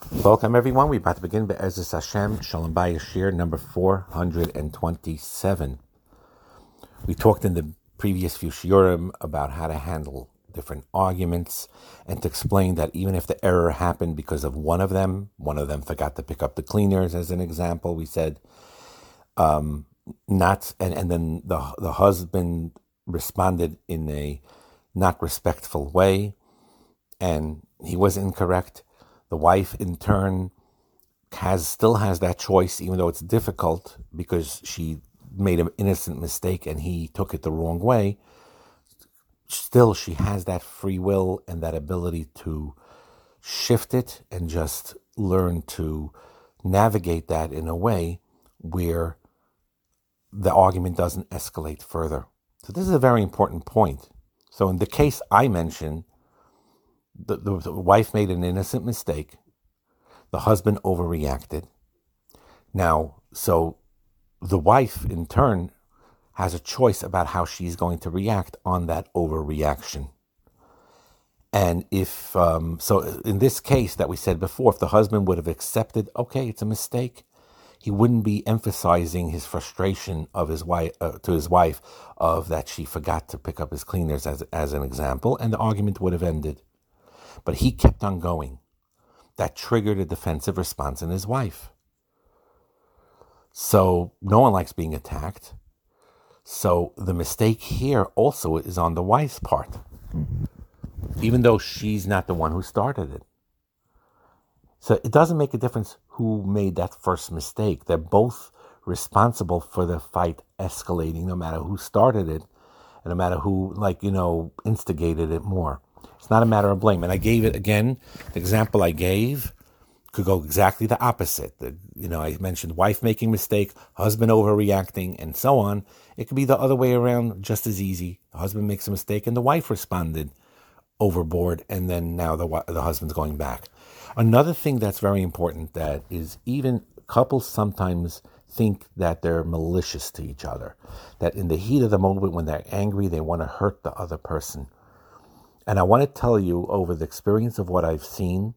Welcome, everyone. We're about to begin Be'ezus Hashem, Shalom Bayeshir, number 427. We talked in the previous few shiurim about how to handle different arguments and to explain that even if the error happened because of one of them forgot to pick up the cleaners, as an example, we said, not, and then the husband responded in a not respectful way, and he was incorrect. The wife, in turn, still has that choice, even though it's difficult because she made an innocent mistake and he took it the wrong way. Still, she has that free will and that ability to shift it and just learn to navigate that in a way where the argument doesn't escalate further. So this is a very important point. So in the case I mentioned, the wife made an innocent mistake. The husband overreacted. Now, so the wife, in turn, has a choice about how she's going to react on that overreaction. And if, so in this case that we said before, if the husband would have accepted, okay, it's a mistake, he wouldn't be emphasizing his frustration of his wife to his wife of that she forgot to pick up his cleaners as an example, and the argument would have ended. But he kept on going. That triggered a defensive response in his wife. So no one likes being attacked. So the mistake here also is on the wife's part, even though she's not the one who started it. So it doesn't make a difference who made that first mistake. They're both responsible for the fight escalating, no matter who started it, and no matter who, instigated it more. It's not a matter of blame. And I gave it again, the example I gave could go exactly the opposite. I mentioned wife making mistake, husband overreacting, and so on. It could be the other way around just as easy. The husband makes a mistake and the wife responded overboard, and then now the husband's going back. Another thing that's very important that is even couples sometimes think that they're malicious to each other, that in the heat of the moment when they're angry, they want to hurt the other person. And I want to tell you, over the experience of what I've seen,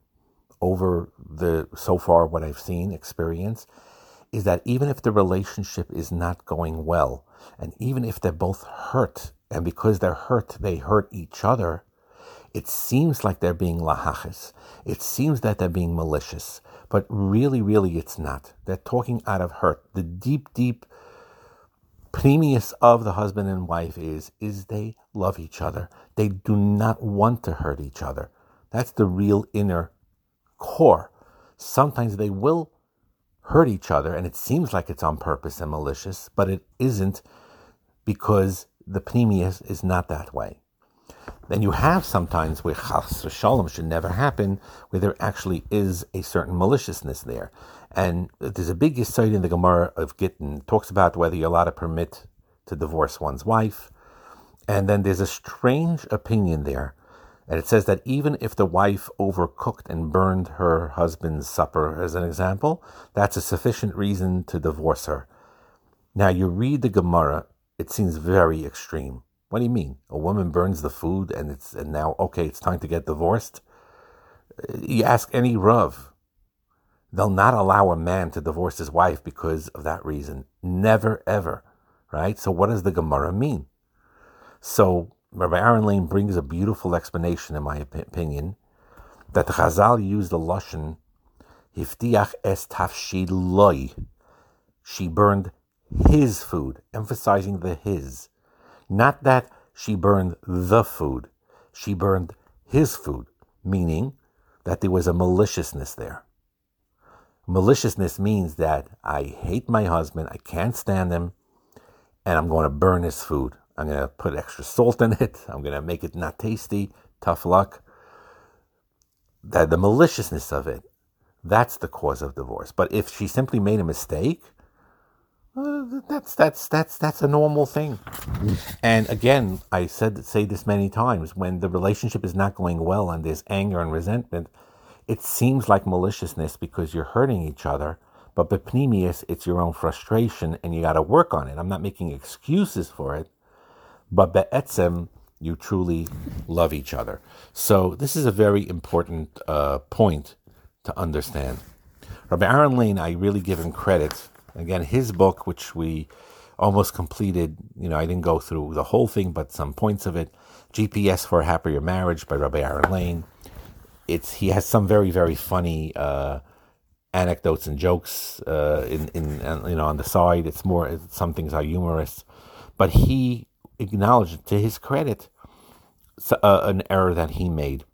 experience, is that even if the relationship is not going well, and even if they're both hurt, and because they're hurt, they hurt each other, it seems like they're being lahachis. It seems that they're being malicious. But really, really, it's not. They're talking out of hurt. The deep, deep pneumius of the husband and wife is they love each other. They do not want to hurt each other. That's the real inner core. Sometimes they will hurt each other, and it seems like it's on purpose and malicious, but it isn't, because the pneumius is not that way. Then you have sometimes where chas v'shalom should never happen, where there actually is a certain maliciousness there. And there's a big yesod in the Gemara of Gittin, talks about whether you're allowed to permit to divorce one's wife. And then there's a strange opinion there. And it says that even if the wife overcooked and burned her husband's supper, as an example, that's a sufficient reason to divorce her. Now you read the Gemara, it seems very extreme. What do you mean? A woman burns the food and now it's time to get divorced? You ask any Rav, they'll not allow a man to divorce his wife because of that reason. Never, ever. Right? So what does the Gemara mean? So Rabbi Aaron Lane brings a beautiful explanation, in my opinion, that the Chazal used the lashon hiftiach es tafshid loy. She burned his food, emphasizing the his. Not that she burned the food. She burned his food, meaning that there was a maliciousness there. Maliciousness means that I hate my husband, I can't stand him, and I'm going to burn his food. I'm going to put extra salt in it. I'm going to make it not tasty. Tough luck. That the maliciousness of it, that's the cause of divorce. But if she simply made a mistake, that's a normal thing. And again, I say this many times, when the relationship is not going well and there's anger and resentment, it seems like maliciousness because you're hurting each other. But b'pnimius, it's your own frustration and you got to work on it. I'm not making excuses for it, but be'etzem, you truly love each other. So this is a very important point to understand. Rabbi Aaron Lane, I really give him credit. Again, his book, which we almost completed, I didn't go through the whole thing, but some points of it, GPS for a Happier Marriage by Rabbi Aaron Lane. He has some very, very funny anecdotes and jokes on the side. Some things are humorous, but he acknowledged, to his credit, an error that he made.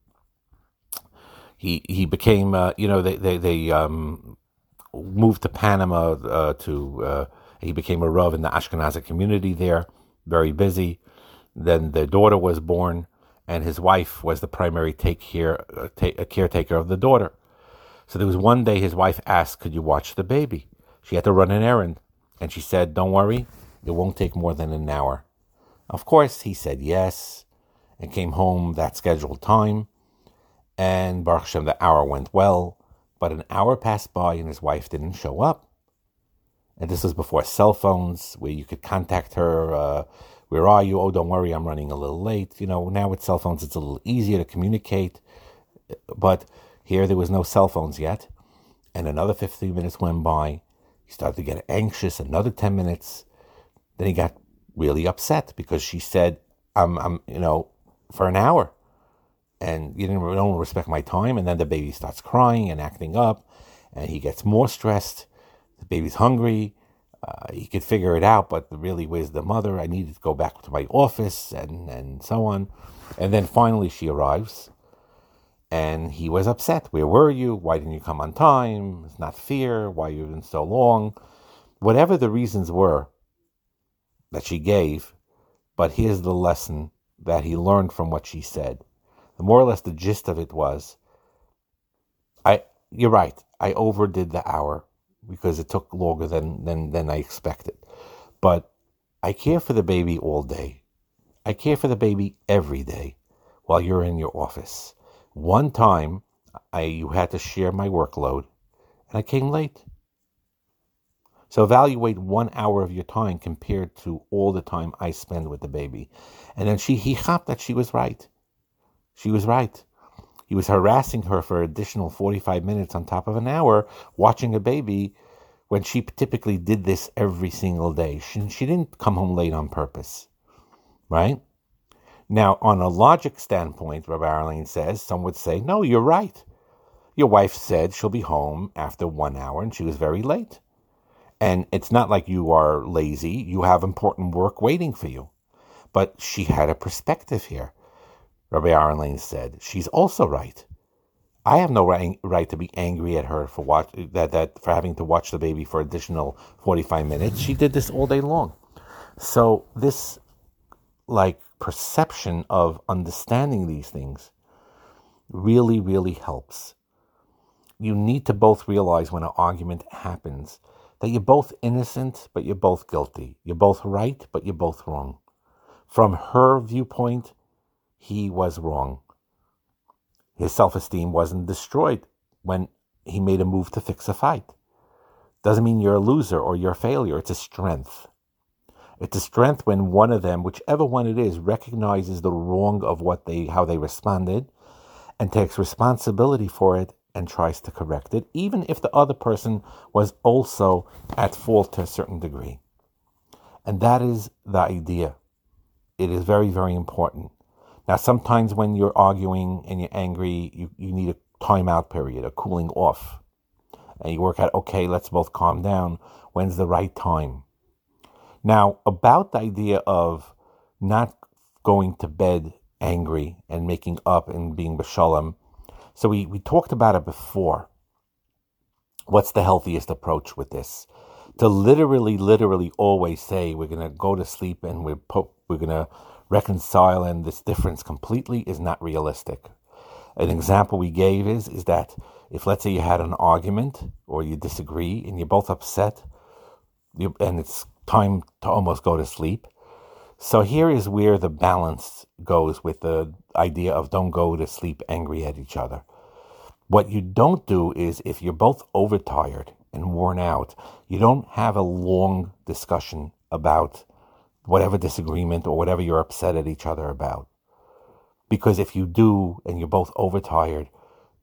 He became they moved to Panama he became a Rav in the Ashkenazi community there, very busy. Then their daughter was born, and his wife was the primary caretaker of the daughter. So there was one day his wife asked, could you watch the baby? She had to run an errand. And she said, don't worry, it won't take more than an hour. Of course, he said yes, and came home that scheduled time. And Baruch Hashem, the hour went well, but an hour passed by and his wife didn't show up. And this was before cell phones, where you could contact her, where are you? Oh, don't worry, I'm running a little late. Now with cell phones, it's a little easier to communicate. But here there was no cell phones yet. And another 15 minutes went by. He started to get anxious, another 10 minutes. Then he got really upset because she said, I'm for an hour. And you don't respect my time. And then the baby starts crying and acting up. And he gets more stressed. The baby's hungry. He could figure it out, but really, where's the mother? I needed to go back to my office and so on. And then finally she arrives. And he was upset. Where were you? Why didn't you come on time? It's not fair. Why you been so long? Whatever the reasons were that she gave, but here's the lesson that he learned from what she said. The more or less the gist of it was, you're right, I overdid the hour because it took longer than I expected. But I care for the baby all day. I care for the baby every day while you're in your office. One time, you had to share my workload, and I came late. So evaluate 1 hour of your time compared to all the time I spend with the baby. And then he hopped that she was right. She was right. He was harassing her for an additional 45 minutes on top of an hour watching a baby when she typically did this every single day. She didn't come home late on purpose, right? Now, on a logic standpoint, Rabbi Arlene says, some would say, no, you're right. Your wife said she'll be home after 1 hour, and she was very late. And it's not like you are lazy. You have important work waiting for you. But she had a perspective here. Rabbi Arlene said, she's also right. I have no right to be angry at her for having to watch the baby for additional 45 minutes. She did this all day long. So this, perception of understanding these things really, really helps. You need to both realize when an argument happens that you're both innocent, but you're both guilty. You're both right, but you're both wrong. From her viewpoint, he was wrong. His self-esteem wasn't destroyed when he made a move to fix a fight. Doesn't mean you're a loser or you're a failure. It's a strength. It's a strength when one of them, whichever one it is, recognizes the wrong of how they responded and takes responsibility for it and tries to correct it, even if the other person was also at fault to a certain degree. And that is the idea. It is very, very important. Now, sometimes when you're arguing and you're angry, you need a timeout period, a cooling off. And you work out, okay, let's both calm down. When's the right time? Now, about the idea of not going to bed angry and making up and being b'shalom. So we talked about it before. What's the healthiest approach with this? To literally always say we're going to go to sleep and we're going to reconcile and this difference completely is not realistic. An example we gave is that if, let's say, you had an argument or you disagree and you're both upset and it's time to almost go to sleep. So here is where the balance goes with the idea of don't go to sleep angry at each other. What you don't do is, if you're both overtired and worn out, you don't have a long discussion about whatever disagreement or whatever you're upset at each other about. Because if you do and you're both overtired, it'll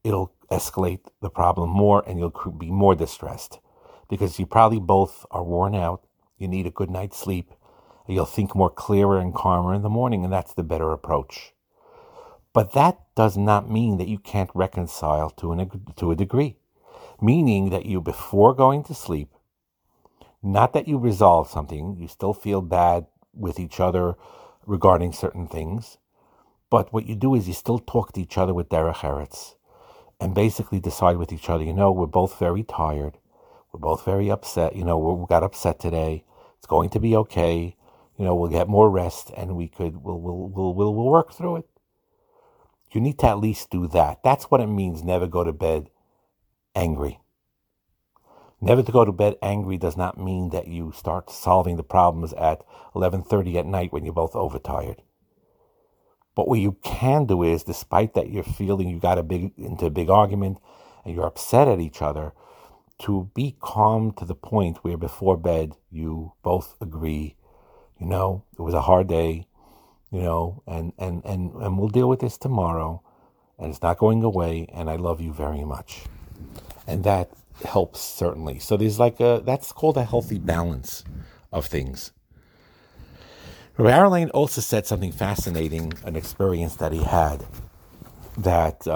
escalate the problem more, and you'll be more distressed because you probably both are worn out. You need a good night's sleep. And you'll think more clearer and calmer in the morning, and that's the better approach. But that does not mean that you can't reconcile to a degree, meaning that you, before going to sleep, not that you resolve something, you still feel bad with each other regarding certain things, but what you do is you still talk to each other with derech eretz and basically decide with each other, we're both very tired, we're both very upset, we got upset today, it's going to be okay, we'll get more rest and we'll work through it. You need to at least do that. That's what it means, never go to bed angry. Never to go to bed angry does not mean that you start solving the problems at 11:30 at night when you're both overtired. But what you can do is, despite that you're feeling you got into a big argument and you're upset at each other, to be calm to the point where before bed you both agree, it was a hard day, and we'll deal with this tomorrow, and it's not going away, and I love you very much. And that helps, certainly. So there's that's called a healthy balance of things. Rabbi Arlane also said something fascinating, an experience that he had, that,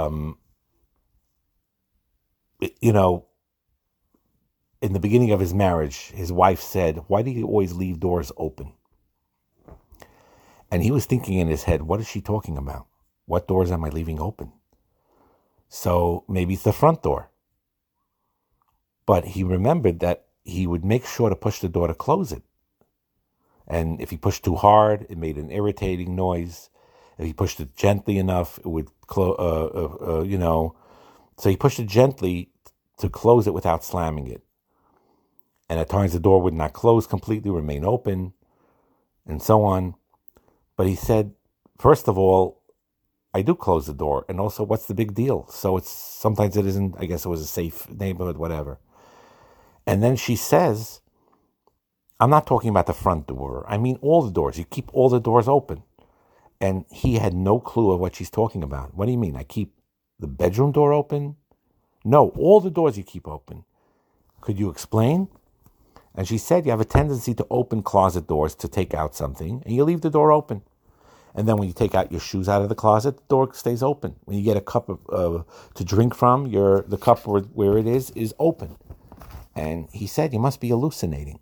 in the beginning of his marriage, his wife said, "Why do you always leave doors open?" And he was thinking in his head, what is she talking about? What doors am I leaving open? So maybe it's the front door. But he remembered that he would make sure to push the door to close it. And if he pushed too hard, it made an irritating noise. If he pushed it gently enough, it would close, So he pushed it gently to close it without slamming it. And at times the door would not close completely, remain open, and so on. But he said, first of all, I do close the door. And also, what's the big deal? So sometimes it isn't, I guess it was a safe neighborhood, whatever. And then she says, I'm not talking about the front door. I mean all the doors. You keep all the doors open. And he had no clue of what she's talking about. What do you mean? I keep the bedroom door open? No, all the doors you keep open. Could you explain? And she said you have a tendency to open closet doors to take out something, and you leave the door open. And then when you take out your shoes out of the closet, the door stays open. When you get a cup to drink from, the cup where it is open. And he said, you must be hallucinating.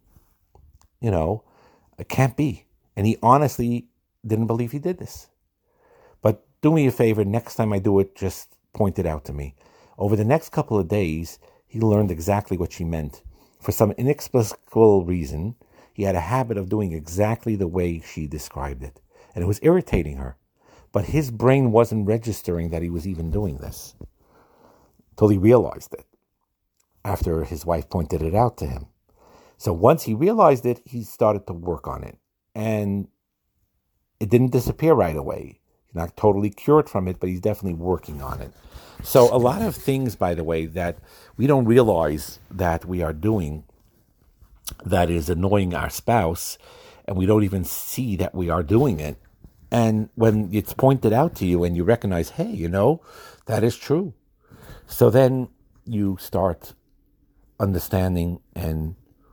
It can't be. And he honestly didn't believe he did this. But do me a favor, next time I do it, just point it out to me. Over the next couple of days, he learned exactly what she meant. For some inexplicable reason, he had a habit of doing exactly the way she described it. And it was irritating her. But his brain wasn't registering that he was even doing this till he realized it after his wife pointed it out to him. So once he realized it, he started to work on it. And it didn't disappear right away. He's not totally cured from it, but he's definitely working on it. So a lot of things, by the way, that we don't realize that we are doing that is annoying our spouse, and we don't even see that we are doing it. And when it's pointed out to you and you recognize, hey, that is true. So then you start understanding and,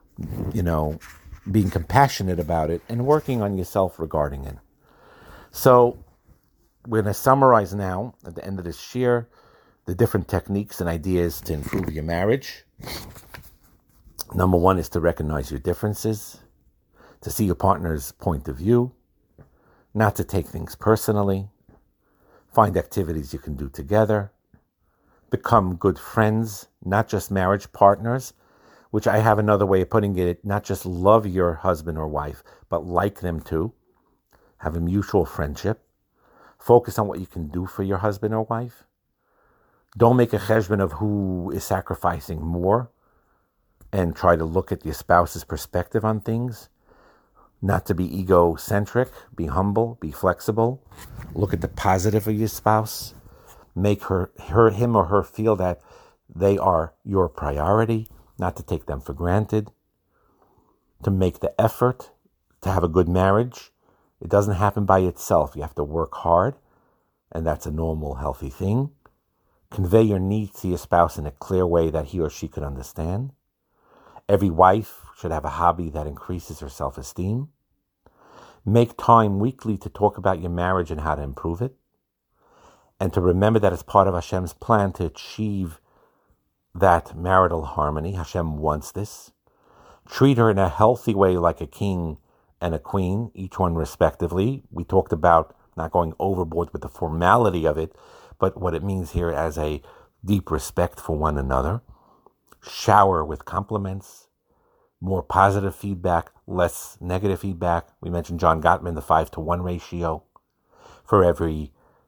being compassionate about it and working on yourself regarding it. So we're going to summarize now at the end of this shir the different techniques and ideas to improve your marriage. Number one is to recognize your differences, to see your partner's point of view, not to take things personally, find activities you can do together, become good friends, not just marriage partners, which I have another way of putting it, not just love your husband or wife, but like them too, have a mutual friendship, focus on what you can do for your husband or wife. Don't make a cheshbon of who is sacrificing more and try to look at your spouse's perspective on things. Not to be egocentric, be humble, be flexible. Look at the positive of your spouse. Make him or her feel that they are your priority, not to take them for granted. To make the effort to have a good marriage. It doesn't happen by itself. You have to work hard, and that's a normal, healthy thing. Convey your needs to your spouse in a clear way that he or she could understand. Every wife should have a hobby that increases her self-esteem. Make time weekly to talk about your marriage and how to improve it. And to remember that it's part of Hashem's plan to achieve that marital harmony. Hashem wants this. Treat her in a healthy way like a king and a queen, each one respectively. We talked about not going overboard with the formality of it, but what it means here as a deep respect for one another. Shower with compliments, more positive feedback, less negative feedback. We mentioned John Gottman, the 5-to-1 ratio. For every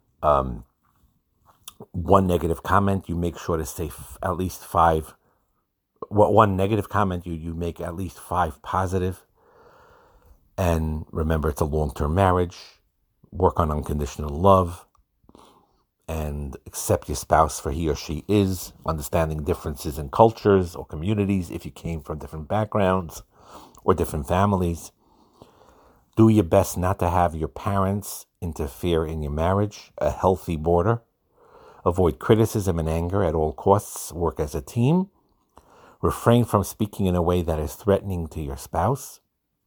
one negative comment, you make sure to say at least 5. One negative comment, you make at least 5 positive. And remember, it's a long-term marriage. Work on unconditional love and accept your spouse for he or she is, understanding differences in cultures or communities if you came from different backgrounds or different families. Do your best not to have your parents interfere in your marriage, a healthy border. Avoid criticism and anger at all costs. Work as a team. Refrain from speaking in a way that is threatening to your spouse.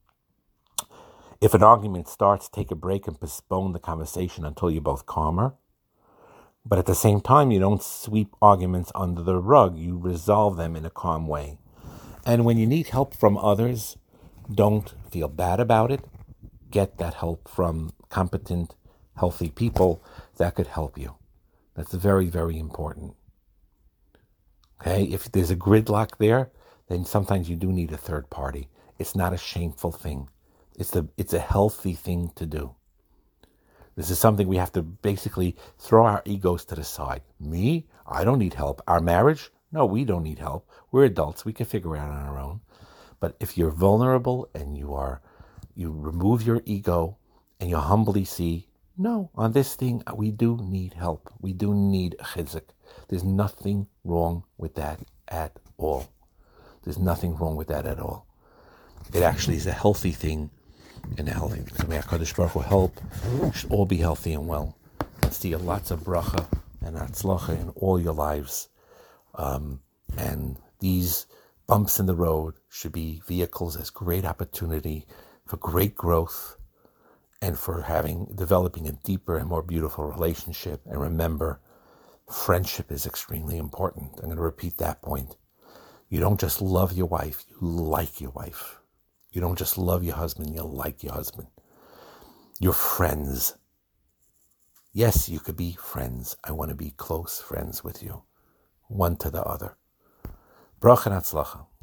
If an argument starts, take a break and postpone the conversation until you're both calmer. But at the same time, you don't sweep arguments under the rug. You resolve them in a calm way. And when you need help from others, don't feel bad about it. Get that help from competent, healthy people that could help you. That's very, very important. Okay, if there's a gridlock there, then sometimes you do need a third party. It's not a shameful thing. It's a healthy thing to do. This is something we have to basically throw our egos to the side. Me? I don't need help. Our marriage? No, we don't need help. We're adults. We can figure it out on our own. But if you're vulnerable and you remove your ego and you humbly see, no, on this thing, we do need help. We do need chizuk. There's nothing wrong with that at all. There's nothing wrong with that at all. It actually is a healthy thing and a healthy thing. So may HaKadosh Baruch Hu help. We should all be healthy and well. Let's see lots of bracha and atzlacha in all your lives. And these bumps in the road should be vehicles as great opportunity for great growth and for developing a deeper and more beautiful relationship. And remember, friendship is extremely important. I'm going to repeat that point. You don't just love your wife, you like your wife. You don't just love your husband, you like your husband. You're friends. Yes, you could be friends. I want to be close friends with you, one to the other. Bracha and atzlacha.